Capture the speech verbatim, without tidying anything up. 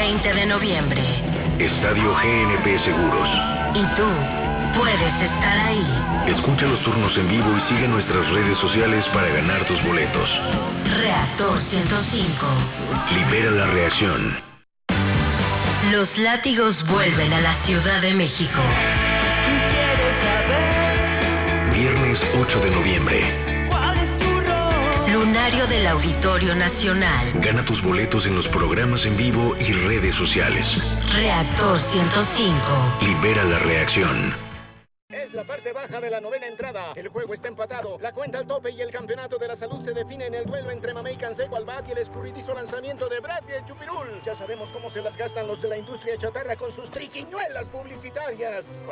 veinte de noviembre. Estadio G N P Seguros. Y tú puedes estar ahí. Escucha los turnos en vivo y sigue nuestras redes sociales para ganar tus boletos. Reactor ciento cinco. Libera la reacción. Los látigos vuelven a la Ciudad de México. Viernes ocho de noviembre. Lunario del Auditorio Nacional. Gana tus boletos en los programas en vivo y redes sociales. Reactor ciento cinco. Libera la reacción. Es la parte baja de la novena entrada. El juego está empatado. La cuenta al tope y el campeonato de la salud se define en el duelo entre Mamey Canseco al bat y el escurridizo lanzamiento de Brad y el Chupirul. Ya sabemos cómo se las gastan los de la industria chatarra con sus triquiñuelas publicitarias.